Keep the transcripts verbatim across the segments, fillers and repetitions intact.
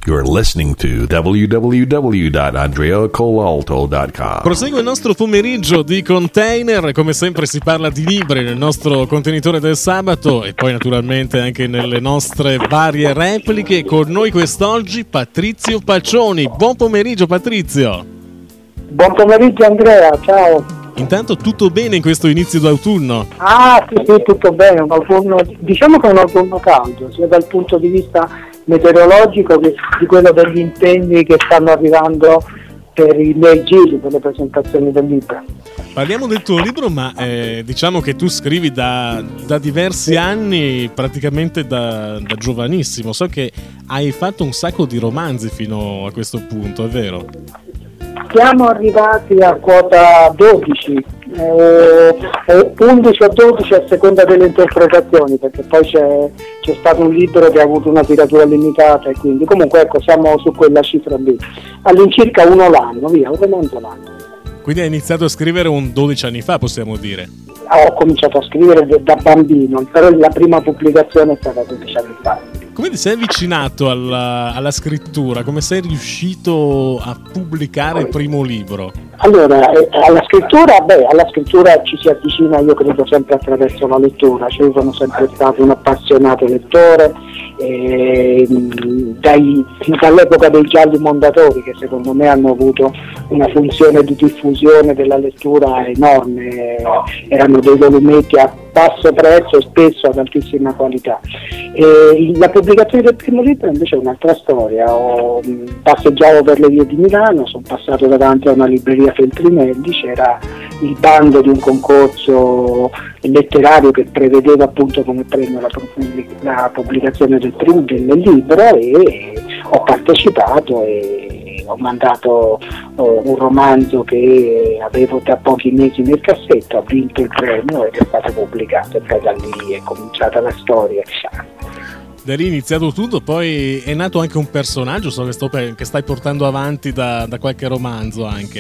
You're listening to w w w dot andrea colalto dot com. Prosegue il nostro pomeriggio di Container, come sempre si parla di libri nel nostro contenitore del sabato e poi naturalmente anche nelle nostre varie repliche. Con noi quest'oggi Patrizio Paccioni. Buon pomeriggio Patrizio. Buon pomeriggio Andrea, ciao. Intanto tutto bene in questo inizio d'autunno? Ah sì sì, tutto bene, un autunno, diciamo che è un autunno caldo, sia dal punto di vista meteorologico che di quello degli impegni che stanno arrivando per i miei giri, per le presentazioni del libro. Parliamo del tuo libro, ma eh, diciamo che tu scrivi da, da diversi anni, praticamente da, da giovanissimo. So che hai fatto un sacco di romanzi fino a questo punto, è vero? Siamo arrivati a quota dodici, eh, undici o dodici a seconda delle interpretazioni, perché poi c'è, c'è stato un libro che ha avuto una tiratura limitata e quindi comunque ecco siamo su quella cifra lì, all'incirca uno l'anno, via, un romanzo l'anno. Quindi hai iniziato a scrivere un dodici anni fa, possiamo dire? Ho cominciato a scrivere da bambino, però la prima pubblicazione è stata dodici anni fa. Come ti sei avvicinato alla, alla scrittura? Come sei riuscito a pubblicare il primo libro? Allora, eh, alla scrittura, beh, alla scrittura ci si avvicina, io credo, sempre attraverso la lettura. Cioè, io sono sempre stato un appassionato lettore, eh, dai, dall'epoca dei gialli mondatori, che secondo me hanno avuto una funzione di diffusione della lettura enorme, erano dei volumetti a basso prezzo e spesso ad altissima qualità. E la pubblicazione del primo libro invece è un'altra storia. Ho, passeggiavo per le vie di Milano, sono passato davanti a una libreria Feltrinelli, c'era il bando di un concorso letterario che prevedeva appunto come premio la, la pubblicazione del primo del libro e ho partecipato e ho mandato oh, un romanzo che avevo da pochi mesi nel cassetto, ho vinto il premio ed è stato pubblicato e poi da lì è cominciata la storia. Da lì è iniziato tutto, poi è nato anche un personaggio, so che, sto per, che stai portando avanti da, da qualche romanzo anche.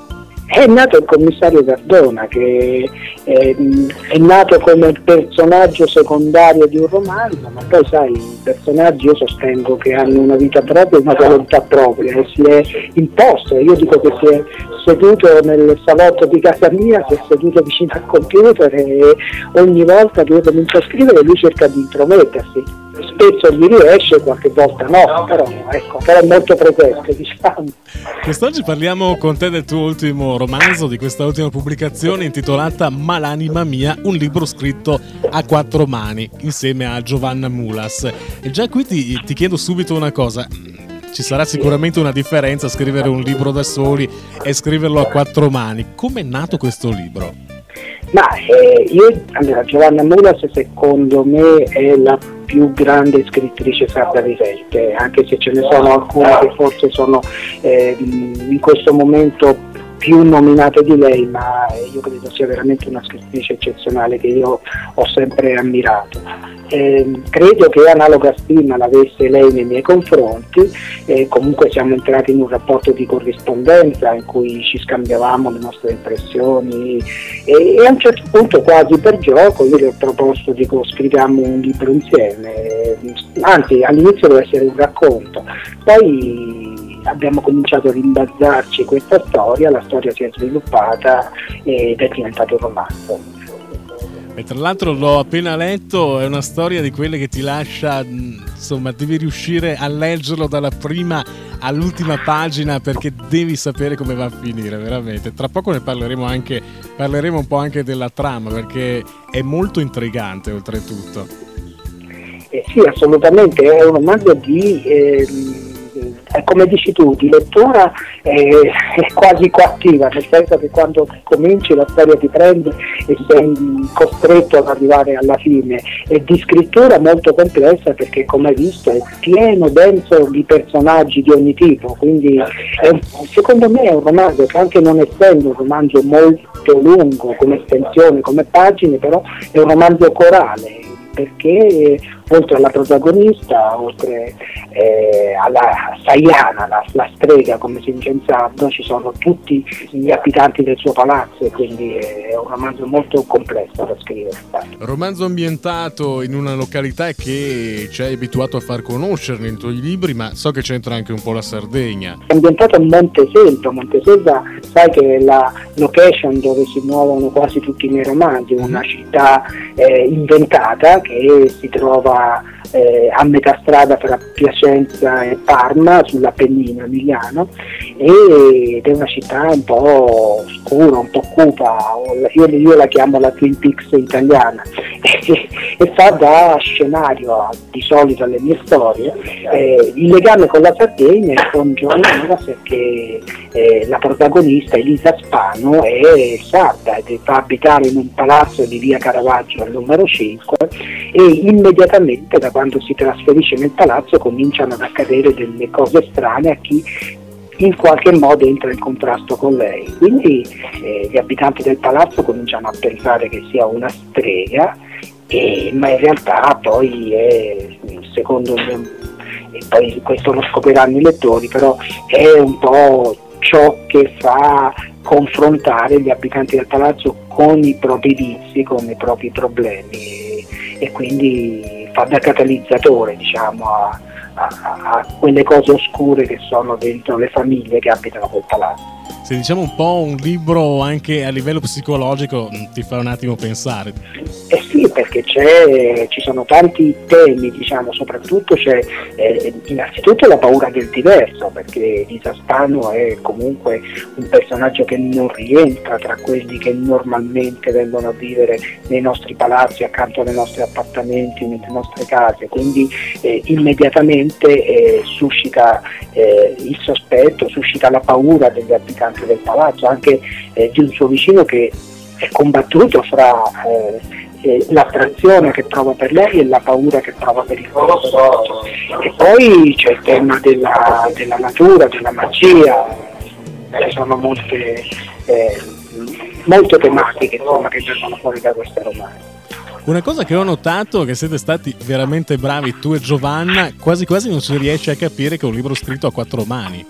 È nato il commissario Cardona, che è, è nato come personaggio secondario di un romanzo, ma poi sai, i personaggi io sostengo che hanno una vita propria e una volontà propria e si è imposto. Io dico che si è seduto nel salotto di casa mia, si è seduto vicino al computer e ogni volta che io comincio a scrivere lui cerca di intromettersi. Spesso gli riesce, qualche volta no, però ecco, però è molto presente, diciamo. Quest'oggi parliamo con te del tuo ultimo romanzo, di questa ultima pubblicazione intitolata Malanima mia, un libro scritto a quattro mani insieme a Giovanna Mulas. E già qui ti, ti chiedo subito una cosa. Ci sarà sicuramente una differenza scrivere un libro da soli e scriverlo a quattro mani. Come è nato questo libro? Ma eh, io, allora, Giovanna Mulas secondo me è la più grande scrittrice sarda vivente, anche se ce ne sono alcune che forse sono eh, in questo momento più nominate di lei, ma io credo sia veramente una scrittrice eccezionale che io ho sempre ammirato. Eh, credo che analoga stima l'avesse lei nei miei confronti, eh, comunque siamo entrati in un rapporto di corrispondenza in cui ci scambiavamo le nostre impressioni e, e a un certo punto, quasi per gioco, io le ho proposto, dico, scriviamo un libro insieme, anzi all'inizio deve essere un racconto, poi abbiamo cominciato a rimbalzarci questa storia, la storia si è sviluppata ed è diventato un romanzo. E tra l'altro l'ho appena letto, è una storia di quelle che ti lascia, insomma, devi riuscire a leggerlo dalla prima all'ultima pagina perché devi sapere come va a finire, veramente. Tra poco ne parleremo anche, parleremo un po' anche della trama, perché è molto intrigante oltretutto. Eh sì, assolutamente, è un romanzo di... Eh, come dici tu, di lettura è, è quasi coattiva, nel senso che quando cominci la storia ti prende e sei costretto ad arrivare alla fine, e di scrittura molto complessa perché, come hai visto, è pieno, denso di personaggi di ogni tipo, quindi è, secondo me è un romanzo che, anche non essendo un romanzo molto lungo come estensione, come pagine, però è un romanzo corale, perché oltre alla protagonista, oltre eh, alla Saiana, la, la strega come si dice in sardo, ci sono tutti gli abitanti del suo palazzo, e quindi è un romanzo molto complesso da scrivere. Romanzo ambientato in una località che ci hai abituato a far conoscere nei tuoi libri, ma so che c'entra anche un po' la Sardegna. È ambientato a Monteselva. Monteselva, sai che è la location dove si muovono quasi tutti i miei romanzi, una città eh, inventata che si trova eh, a metà strada tra Piacenza e Parma, sull'Appennino emiliano, ed è una città un po' scura, un po' cupa, io, io la chiamo la Twin Peaks italiana, e, e fa da scenario di solito alle mie storie. Eh, il legame con la Sardegna è con Giovanna Mulas, perché eh, la protagonista Elisa Spano è sarda ed fa abitare in un palazzo di via Caravaggio al numero cinque, e immediatamente da quando si trasferisce nel palazzo cominciano ad accadere delle cose strane a chi in qualche modo entra in contrasto con lei. Quindi eh, gli abitanti del palazzo cominciano a pensare che sia una strega, e, ma in realtà poi è, secondo me, e poi questo lo scopriranno i lettori, però è un po' ciò che fa confrontare gli abitanti del palazzo con i propri vizi, con i propri problemi, e, e quindi fa da catalizzatore, diciamo, a, a, a quelle cose oscure che sono dentro le famiglie che abitano quel palazzo. Se diciamo un po' un libro anche a livello psicologico, ti fa un attimo pensare. Eh sì, perché c'è, ci sono tanti temi, diciamo, soprattutto c'è eh, innanzitutto la paura del diverso, perché Elisa Spano è comunque un personaggio che non rientra tra quelli che normalmente vengono a vivere nei nostri palazzi, accanto ai nostri appartamenti, nelle nostre case, quindi eh, immediatamente eh, suscita eh, il sospetto, suscita la paura degli abitanti del palazzo, anche eh, di un suo vicino che è combattuto fra eh, eh, l'attrazione che prova per lei e la paura che prova per il corpo. E poi c'è il tema della, della natura, della magia, ci sono molte, eh, molte tematiche, insomma, che vengono fuori da questo romanzo. Una cosa che ho notato è che siete stati veramente bravi, tu e Giovanna, quasi quasi non si riesce a capire che è un libro scritto a quattro mani.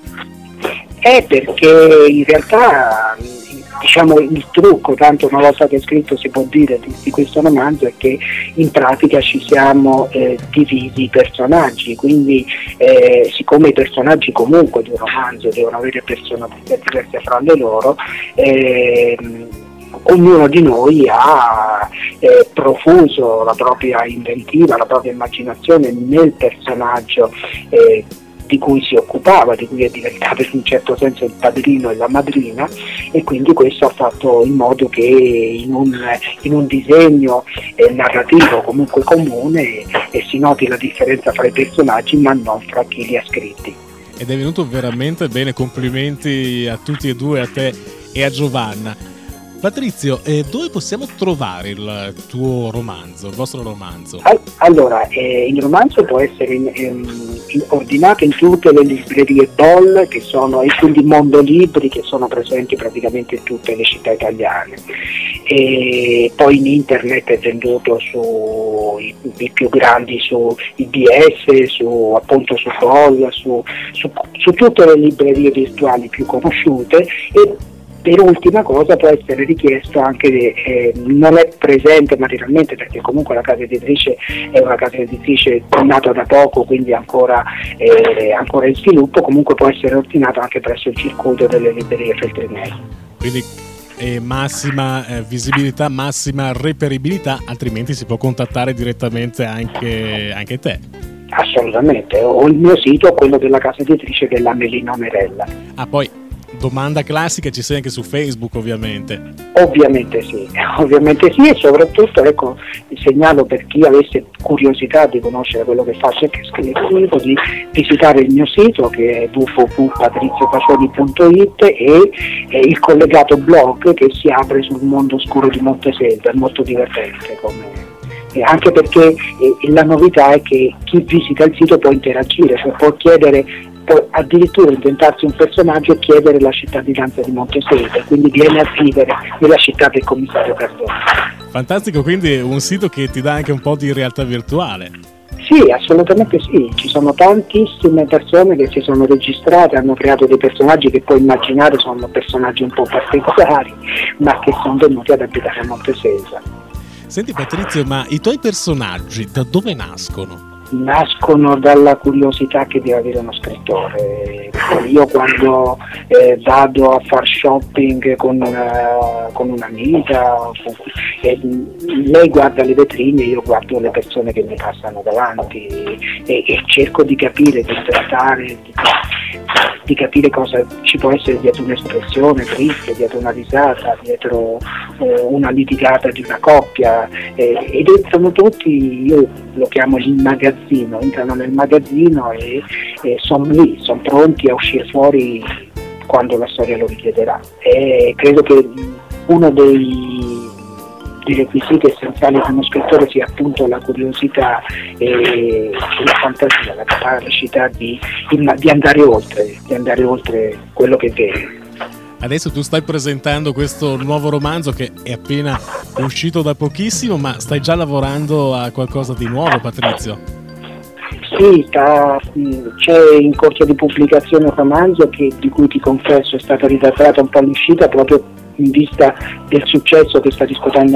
È perché in realtà, diciamo, il trucco, tanto una volta che è scritto si può dire di, di questo romanzo, è che in pratica ci siamo eh, divisi i personaggi, quindi eh, siccome i personaggi comunque di un romanzo devono avere personalità diverse fra le loro, eh, ognuno di noi ha eh, profuso la propria inventiva, la propria immaginazione nel personaggio eh, di cui si occupava, di cui è diventato in un certo senso il padrino e la madrina, e quindi questo ha fatto in modo che in un, in un disegno eh, narrativo comunque comune eh, si noti la differenza fra i personaggi, ma non fra chi li ha scritti. Ed è venuto veramente bene, complimenti a tutti e due, a te e a Giovanna. Patrizio, eh, dove possiamo trovare il tuo romanzo, il vostro romanzo? Allora, eh, il romanzo può essere in, in, ordinato in tutte le librerie B O L, che sono, e quindi Mondo Libri, che sono presenti praticamente in tutte le città italiane. E poi in internet è venduto su i, i più grandi, su I B S, su appunto su B O L, su, su, su tutte le librerie virtuali più conosciute. E per ultima cosa può essere richiesto anche, eh, non è presente materialmente perché comunque la casa editrice è una casa editrice nata da poco, quindi ancora, eh, ancora in sviluppo, comunque può essere ordinato anche presso il circuito delle librerie Feltrinelli. Quindi eh, massima eh, visibilità, massima reperibilità, altrimenti si può contattare direttamente anche, anche te. Assolutamente, o il mio sito o quello della casa editrice che è la Melino Merella. Ah, poi domanda classica, ci sei anche su Facebook ovviamente? Ovviamente sì, ovviamente sì, e soprattutto, ecco, segnalo per chi avesse curiosità di conoscere quello che faccio e che scrivo, di visitare il mio sito che è w w w punto patrizio pacioni punto i t e, e il collegato blog che si apre sul mondo oscuro di Monteselva, è molto divertente come... Eh, anche perché eh, la novità è che chi visita il sito può interagire, cioè può chiedere, può addirittura inventarsi un personaggio e chiedere la cittadinanza di Monteselva, quindi viene a vivere nella città del commissario Cardone. Fantastico, quindi un sito che ti dà anche un po' di realtà virtuale. Sì, assolutamente sì, ci sono tantissime persone che si sono registrate, hanno creato dei personaggi che puoi immaginare sono personaggi un po' particolari, ma che sono venuti ad abitare a Montesesa. Senti Patrizio, ma i tuoi personaggi da dove nascono? Nascono dalla curiosità che deve avere uno scrittore. Io quando eh, vado a far shopping con, una, con un'amica, eh, lei guarda le vetrine, io guardo le persone che mi passano davanti e, e cerco di capire, di trattare, di, di capire cosa ci può essere dietro un'espressione triste, dietro una risata, dietro eh, una litigata di una coppia, eh, ed entrano tutti, io lo chiamo il magazzino, entrano nel magazzino e, e sono lì, sono pronti a uscire fuori quando la storia lo richiederà. E credo che uno dei, dei requisiti essenziali di uno scrittore sia appunto la curiosità e la fantasia, la capacità di, di andare oltre, di andare oltre quello che vede. Adesso tu stai presentando questo nuovo romanzo che è appena uscito da pochissimo, ma stai già lavorando a qualcosa di nuovo, Patrizio? Sì, sta, c'è in corso di pubblicazione un romanzo che, di cui ti confesso è stata ridattata un po' all'uscita proprio in vista del successo che sta riscuotendo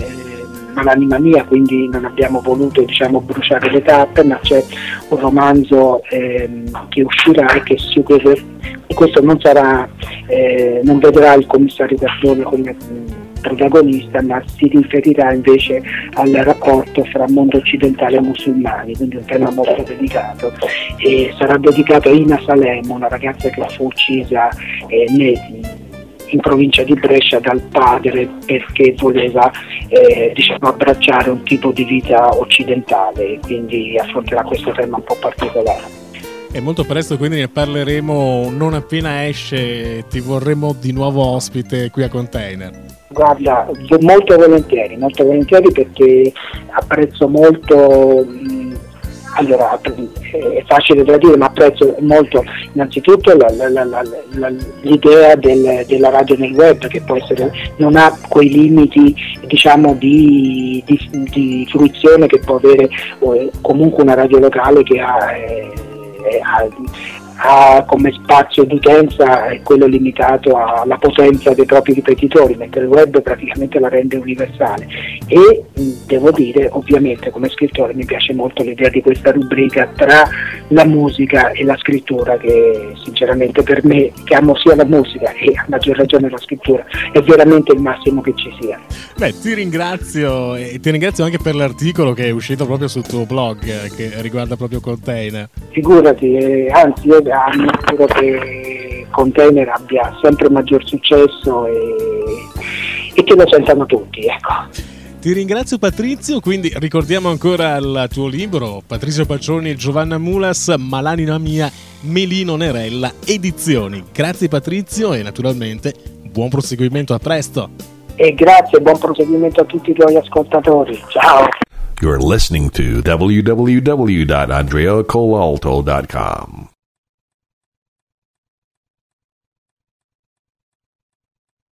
Malanima Mia, quindi non abbiamo voluto, diciamo, bruciare le tappe, ma c'è un romanzo ehm, che uscirà e che sicuramente questo non sarà, eh, non vedrà il commissario Gardone come protagonista, ma si riferirà invece al rapporto fra mondo occidentale e musulmani, quindi un tema molto delicato, e sarà dedicato a Ina Salem, una ragazza che fu uccisa eh, in provincia di Brescia dal padre perché voleva eh, diciamo, abbracciare un tipo di vita occidentale, e quindi affronterà questo tema un po' particolare. E molto presto quindi ne parleremo, non appena esce ti vorremmo di nuovo ospite qui a Container. Guarda, molto volentieri, molto volentieri perché apprezzo molto, mh, allora è facile da dire, ma apprezzo molto innanzitutto la, la, la, la, la, l'idea del, della radio nel web, che può essere, non ha quei limiti, diciamo, di, di, di fruizione che può avere eh, comunque una radio locale che ha eh, Ha, ha come spazio d'utenza è quello limitato alla potenza dei propri ripetitori, mentre il web praticamente la rende universale. E devo dire, ovviamente come scrittore mi piace molto l'idea di questa rubrica tra la musica e la scrittura, che sinceramente per me, che amo sia la musica e a maggior ragione la scrittura, è veramente il massimo che ci sia. Beh, ti ringrazio e ti ringrazio anche per l'articolo che è uscito proprio sul tuo blog, che riguarda proprio Container. Figurati, eh, anzi io spero che Container abbia sempre maggior successo e, e che lo sentano tutti, ecco. Ti ringrazio Patrizio, quindi ricordiamo ancora il tuo libro, Patrizio Paccioni e Giovanna Mulas, Malanima Mia, Melino Nerella Edizioni. Grazie Patrizio e naturalmente buon proseguimento, a presto. E grazie, buon proseguimento a tutti i tuoi ascoltatori, ciao. You're listening to w w w dot andrea colalto dot com.